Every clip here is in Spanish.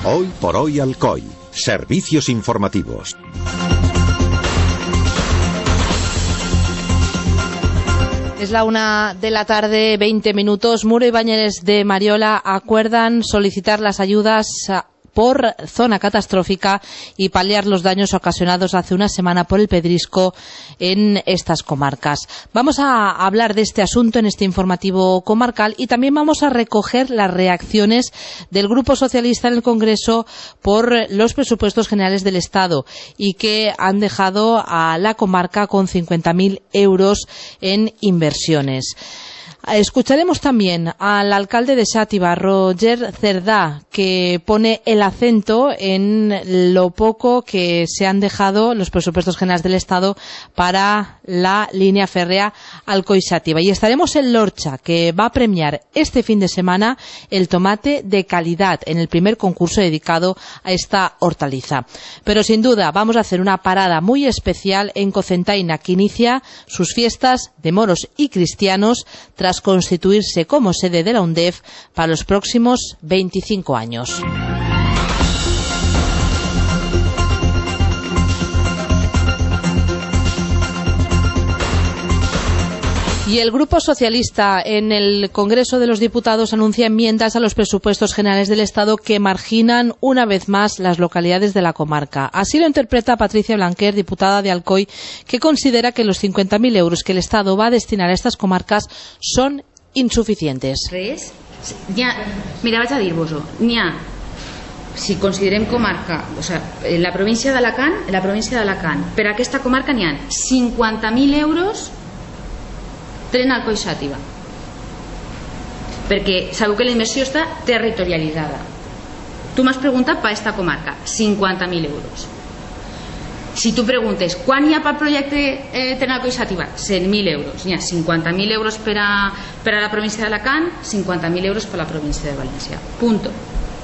Hoy por hoy Alcoy. Servicios informativos. Es la 1:00 p.m, 20 minutos. Muro y Bañeres de Mariola acuerdan solicitar las ayudas por zona catastrófica y paliar los daños ocasionados hace una semana por el pedrisco en estas comarcas. Vamos a hablar de este asunto en este informativo comarcal y también vamos a recoger las reacciones del Grupo Socialista en el Congreso por los presupuestos generales del Estado y que han dejado a la comarca con 50.000 euros en inversiones. Escucharemos también al alcalde de Xàtiva, Roger Cerdà, que pone el acento en lo poco que se han dejado los presupuestos generales del Estado para la línea férrea Alcoy-Xàtiva. Y estaremos en Lorcha, que va a premiar este fin de semana el tomate de calidad en el primer concurso dedicado a esta hortaliza. Pero sin duda vamos a hacer una parada muy especial en Cocentaina, que inicia sus fiestas de moros y cristianos tras constituirse como sede de la UNDEF para los próximos 25 años. Y el Grupo Socialista en el Congreso de los Diputados anuncia enmiendas a los presupuestos generales del Estado que marginan una vez más las localidades de la comarca. Así lo interpreta Patricia Blanquer, diputada de Alcoy, que considera que los 50.000 euros que el Estado va a destinar a estas comarcas son insuficientes. Mira, vaig a dir-vos-ho. N'hi ha, si considerem comarca, o sea, la província d'Alacant, per a aquesta comarca n'hi ha 50.000 euros tren Alcoy-Xàtiva, perquè sabeu que la inversió està territorialitzada. Tu m'has preguntat per aquesta comarca, 50.000 euros. Si tu preguntes quan hi ha pel projecte tren Alcoy-Xàtiva, 100.000 euros. N'hi ha 50.000 euros per a la província d'Alacant, 50.000 euros per a la província de València. Punto.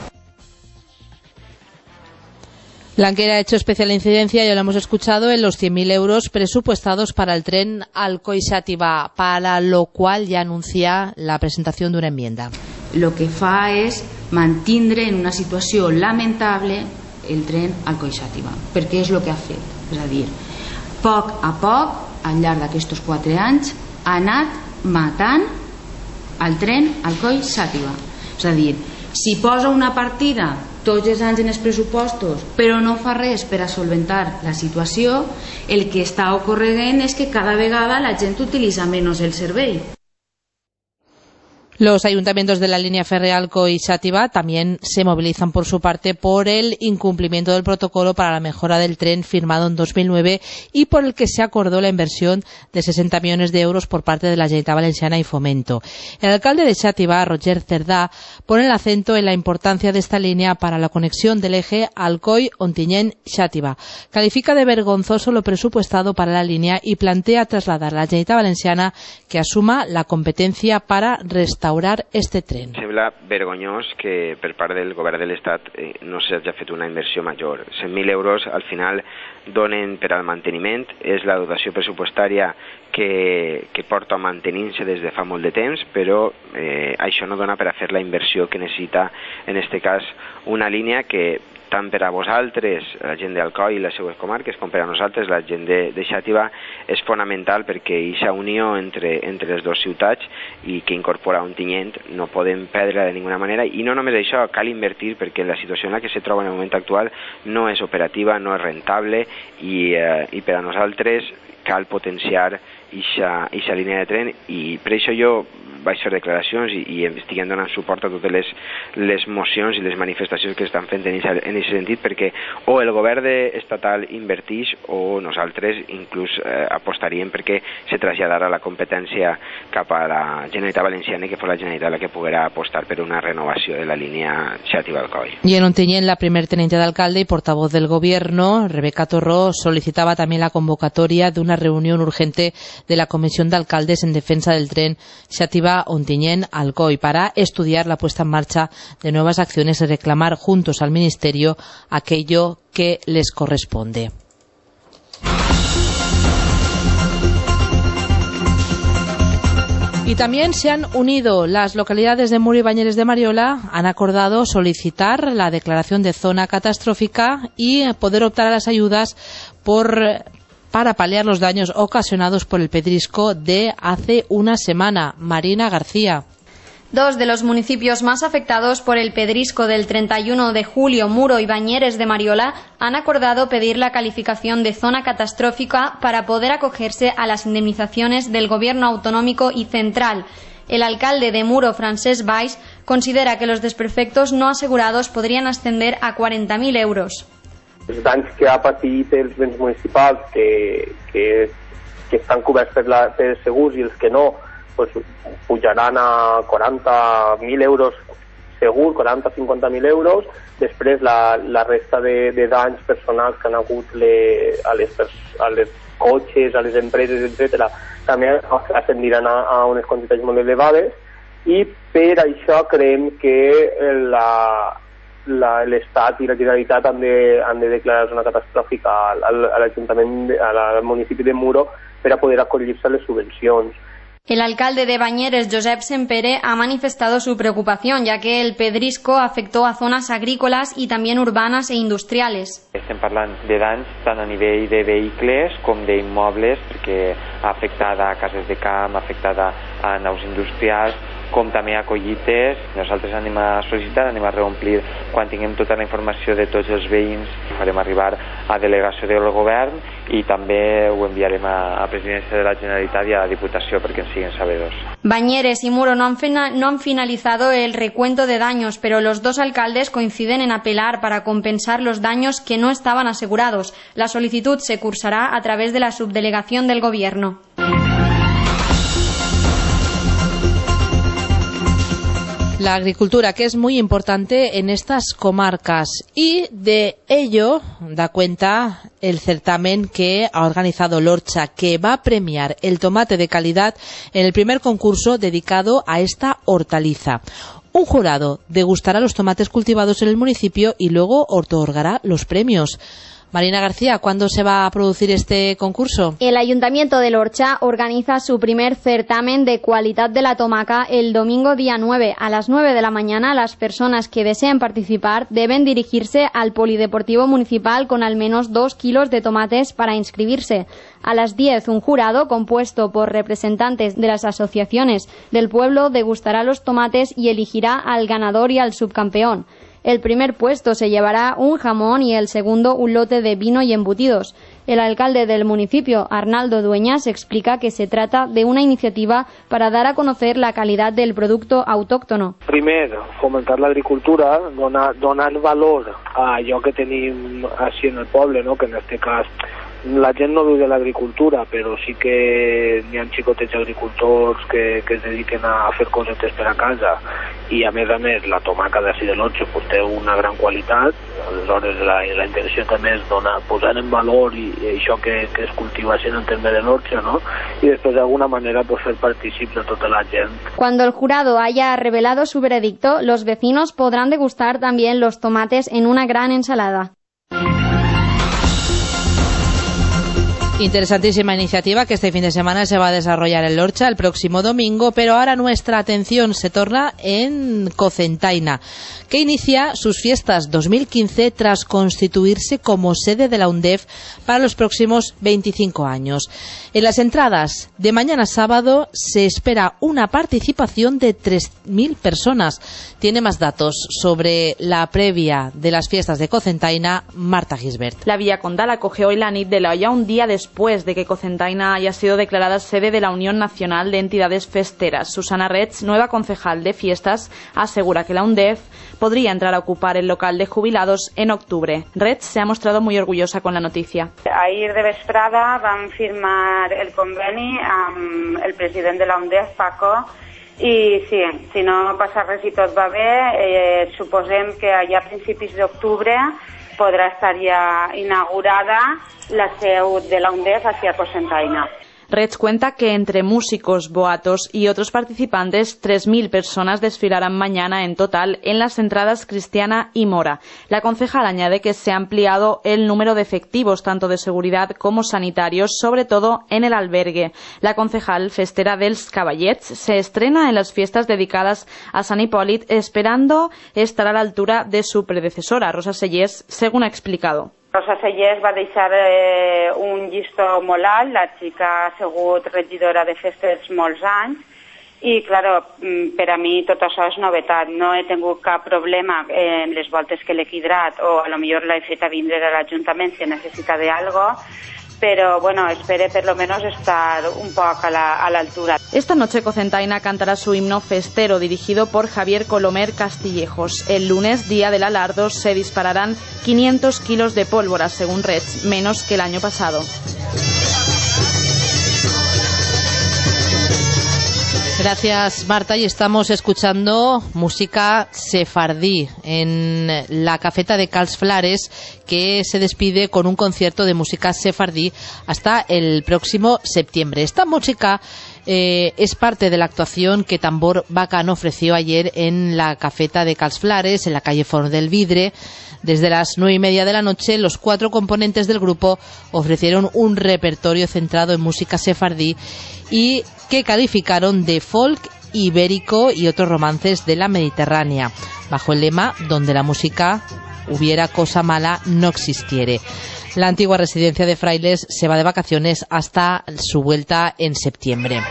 Blanquer ha hecho especial incidencia, ya lo hemos escuchado, en los 100.000 euros presupuestados para el tren Alcoy-Xàtiva, para lo cual ya anuncia la presentación de una enmienda. Lo que fa és mantindre en una situació lamentable el tren Alcoy-Xàtiva, perquè és el que ha fet. És a dir, poc a poc, al llarg d'aquests 4 anys, ha anat matant el tren Alcoy-Xàtiva. És a dir, si posa una partida tots els anys en els pressupostos però no fa res per a solventar la situació, el que està ocorrent és que cada vegada la gent utilitza menys el servei. Los ayuntamientos de la línea férrea Alcoy-Xàtiva también se movilizan por su parte por el incumplimiento del protocolo para la mejora del tren firmado en 2009 y por el que se acordó la inversión de 60 millones de euros por parte de la Generalitat Valenciana y Fomento. El alcalde de Xàtiva, Roger Cerdà, pone el acento en la importancia de esta línea para la conexión del eje Alcoy-Ontinyent-Xàtiva. Califica de vergonzoso lo presupuestado para la línea y plantea trasladar a la Generalitat Valenciana que asuma la competencia para restaurar este tren. Sembla vergonyós que per part del govern de l'Estat no s'hagi fet una inversió major. 100.000 euros al final donen per al manteniment, és la dotació pressupostària que porta mantenint-se des de fa molt de temps, però això no dona per a fer la inversió que necessita, en aquest cas, una línia que tant per a vosaltres, la gent d'Alcoi i les seues comarques, com per a nosaltres, la gent de Xàtiva, és fonamental perquè aquesta unió entre les dues ciutats i que incorpora Ontinyent no podem perdre de ninguna manera. I no només això, cal invertir perquè la situació en la que se troba en el moment actual no és operativa, no és rentable i per a nosaltres cal potenciar aquesta línia de tren i per això jo vaig fer declaracions i estic donant suport a totes les mocions i les manifestacions que estan fent en aquest sentit perquè o el govern estatal inverteix o nosaltres inclús apostaríem perquè se traslladara la competència cap a la Generalitat Valenciana i que fos la Generalitat la que poguera apostar per una renovació de la línia Xàtiva-Alcoi. Y en Ontinyent, la primer teniente de alcalde y portavoz del gobierno, Rebeca Torró, solicitaba también la convocatoria de una reunión urgente de la Comisión de Alcaldes en defensa del tren Xàtiva-Ontinyent-Alcoi para estudiar la puesta en marcha de nuevas acciones y reclamar juntos al Ministerio aquello que les corresponde. Y también se han unido las localidades de Muro y Bañeres de Mariola, han acordado solicitar la declaración de zona catastrófica y poder optar a las ayudas para paliar los daños ocasionados por el pedrisco de hace una semana. Marina García. Dos de los municipios más afectados por el pedrisco del 31 de julio, Muro y Bañeres de Mariola, han acordado pedir la calificación de zona catastrófica para poder acogerse a las indemnizaciones del gobierno autonómico y central. El alcalde de Muro, Francesc Valls, considera que los desperfectos no asegurados podrían ascender a 40.000 euros. Els danys que ha patit els béns municipals que estan coberts per segurs i els que no, pues, pujaran a 40.000 euros segur, 40-50.000 euros. Després la resta de danys personals que han hagut a les cotxes, a les empreses, etc., també ascendiran a unes quantitats molt elevades, i per això creiem que l'Estat i la Generalitat han de declarar zona catastròfica a l'Ajuntament, al municipi de Muro, per a poder acollir-se a les subvencions. El alcalde de Bañeres, Josep Sempere, ha manifestado su preocupación, ya que el pedrisco afectó a zonas agrícolas y también urbanas e industriales. Estem parlant de danys tant a nivell de vehicles com d'immobles, perquè ha afectat a cases de camp, ha afectat a naus industrials, com també a collites. Nosaltres anem a sol·licitar, anem a reomplir quan tinguem tota la informació de tots els veïns, farem arribar a delegació del govern i també ho enviarem a Presidència de la Generalitat i a la Diputació perquè en siguin sabedors. Bañeres y Muro no han finalizado el recuento de daños, pero los dos alcaldes coinciden en apelar para compensar los daños que no estaban asegurados. La solicitud se cursará a través de la subdelegación del Gobierno. La agricultura, que es muy importante en estas comarcas, y de ello da cuenta el certamen que ha organizado Lorcha, que va a premiar el tomate de calidad en el primer concurso dedicado a esta hortaliza. Un jurado degustará los tomates cultivados en el municipio y luego otorgará los premios. Marina García, ¿cuándo se va a producir este concurso? El Ayuntamiento de Lorcha organiza su primer certamen de cualidad de la tomaca el domingo día 9. A las 9 de la mañana, las personas que deseen participar deben dirigirse al Polideportivo Municipal con al menos 2 kilos de tomates para inscribirse. A las 10, un jurado compuesto por representantes de las asociaciones del pueblo degustará los tomates y elegirá al ganador y al subcampeón. El primer puesto se llevará un jamón y el segundo un lote de vino y embutidos. El alcalde del municipio, Arnaldo Dueñas, explica que se trata de una iniciativa para dar a conocer la calidad del producto autóctono. Primer, fomentar l'agricultura, donar valor a allò que tenim així en el poble, no? Que en aquest cas la gent no viu de l'agricultura, però sí que n'hi ha xicotets agricultors que es dediquen a fer cosetes per a casa, i a més la tomaca d'ací de Lorcha pues, té una gran qualitat. Aleshores la intenció també és posar en valor i això que es cultiva en el terme de Lorcha, ¿no? Y después de alguna manera pues ser partícipes de toda la gente. Cuando el jurado haya revelado su veredicto, los vecinos podrán degustar también los tomates en una gran ensalada. Interesantísima iniciativa que este fin de semana se va a desarrollar en Lorcha el próximo domingo, pero ahora nuestra atención se torna en Cocentaina, que inicia sus fiestas 2015 tras constituirse como sede de la UNDEF para los próximos 25 años. En las entradas de mañana sábado se espera una participación de 3.000 personas. Tiene más datos sobre la previa de las fiestas de Cocentaina, Marta Gisbert. La Villa Condal acoge hoy la nit de la Olla, un día después de que Cocentaina haya sido declarada sede de la Unión Nacional de Entidades Festeras. Susana Rets, nueva concejal de fiestas, asegura que la UNDEF podría entrar a ocupar el local de jubilados en octubre. Rets se ha mostrado muy orgullosa con la noticia. Ahir de vesprada vam firmar el conveni amb el president de la UNDEF, Paco, i sí, si no passa res i tot va bé, suposem que allà a principis d'octubre podrà estar ja inaugurada la seu de la UNDEF hacia Cocentaina. Reds cuenta que entre músicos, boatos y otros participantes, 3.000 personas desfilarán mañana en total en las entradas Cristiana y Mora. La concejal añade que se ha ampliado el número de efectivos, tanto de seguridad como sanitarios, sobre todo en el albergue. La concejal festera dels Cavallets se estrena en las fiestas dedicadas a Sant Hipòlit, esperando estar a la altura de su predecesora, Rosa Sellers, según ha explicado. Rosa Sellers va deixar un llistó molt alt, la xica ha sigut regidora de festes molts anys i, claro, per a mi tot això és novetat. No he tingut cap problema en les voltes que l'he quidrat o a lo millor l'he fet a vindre a l'Ajuntament si necessita de algo, pero bueno, espere por lo menos estar un poco a la altura. Esta noche Cocentaina cantará su himno festero dirigido por Javier Colomer Castillejos. El lunes, día del Alardo, se dispararán 500 kilos de pólvora, según Reds, menos que el año pasado. Gracias, Marta, y estamos escuchando música sefardí en la cafeta de Cals Flares, que se despide con un concierto de música sefardí hasta el próximo septiembre. Esta música es parte de la actuación que Tambor Bacán ofreció ayer en la cafeta de Cals Flares, en la calle Forn del Vidre. Desde las 9:30 de la noche, los 4 componentes del grupo ofrecieron un repertorio centrado en música sefardí y que calificaron de folk ibérico y otros romances de la Mediterránea, bajo el lema "Donde la música hubiera cosa mala no existiere". La antigua residencia de frailes se va de vacaciones hasta su vuelta en septiembre.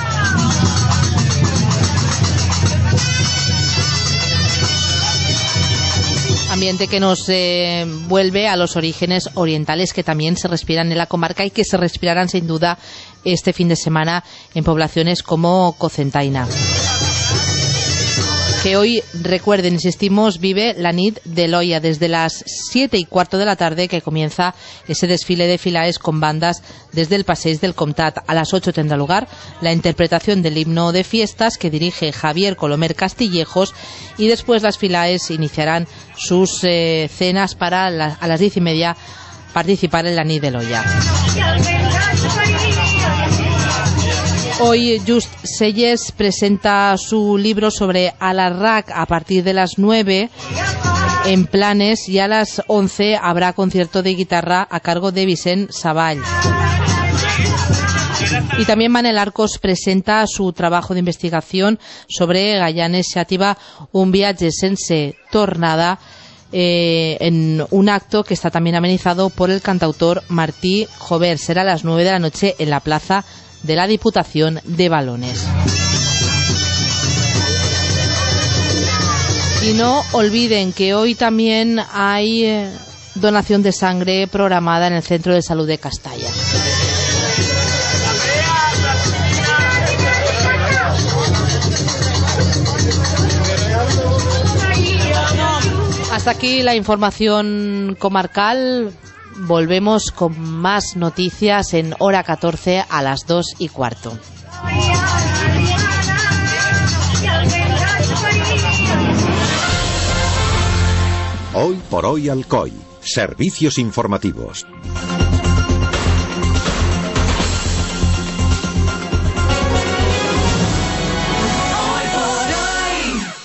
Ambiente que nos vuelve a los orígenes orientales que también se respiran en la comarca y que se respirarán sin duda este fin de semana en poblaciones como Cocentaina. Que hoy, recuerden, insistimos, vive la nit de l'Olla desde las 7:15 de la tarde, que comienza ese desfile de filaes con bandas desde el Passeig del Comtat. A las 8 tendrá lugar la interpretación del himno de fiestas que dirige Javier Colomer Castillejos, y después las filaes iniciarán sus cenas para a las 10:30 participar en la nit de l'Olla. Hoy Just Sellers presenta su libro sobre Alarraq a partir de las 9 en Planes, y a las 11 habrá concierto de guitarra a cargo de Vicent Savall. Y también Manel Arcos presenta su trabajo de investigación sobre Gaianes Xàtiva, un viatge sense tornada, en un acto que está también amenizado por el cantautor Martí Jover. Será a las 9 de la noche en la plaza de la Diputación de Balones. Y no olviden que hoy también hay donación de sangre programada en el Centro de Salud de Castalla. Hasta aquí la información comarcal. Volvemos con más noticias en hora 14 a las 2:15. Hoy por hoy Alcoy. Servicios informativos.